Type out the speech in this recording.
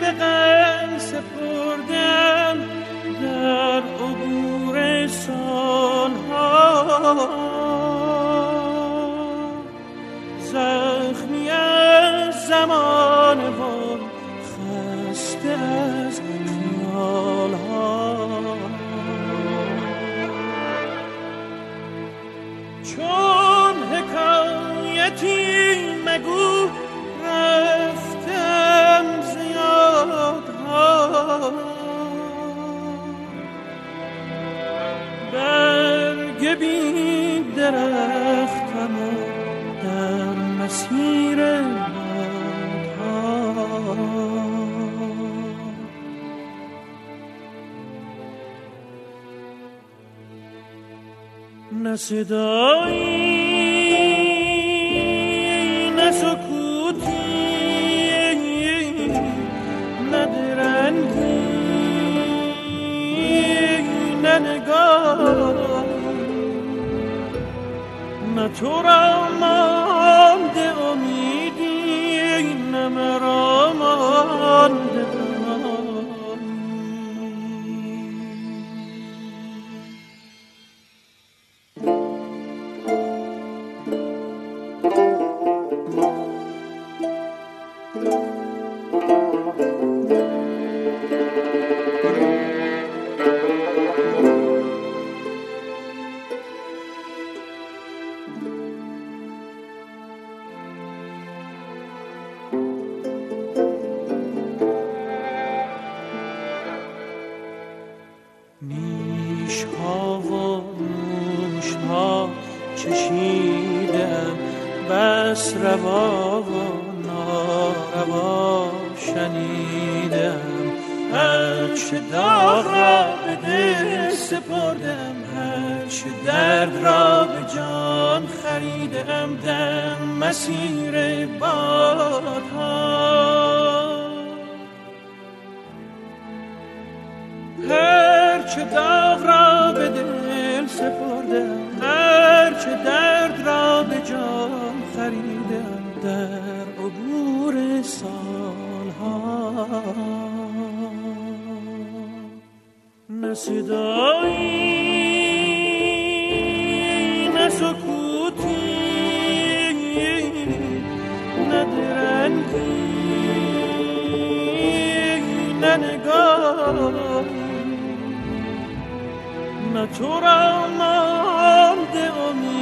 دقل سپردم در عبور سالها، زخمی از زمان و خسته از خیالها. چون حکایتی مگو رفتم زیادها، برگ بی درختم در مسیر بادها. نه صدایی نه سکوتی نه درنگی نه نگاه، نه تو را مانده امیدی نه مرا مانده نیش‌ها و نوش‌ها چشیدم، بس روا و ناروا شنیدم. هرچه داغ را به دل سپردم، هرچه درد را به جان خریدم در مسیر بادها. هرچه داغ را به دل سپردم، هرچه درد را به جان خریدم در عبور سالها. نه صدایی نه سکوتی نه درنگی نه نگاه، نه تو را مانده امید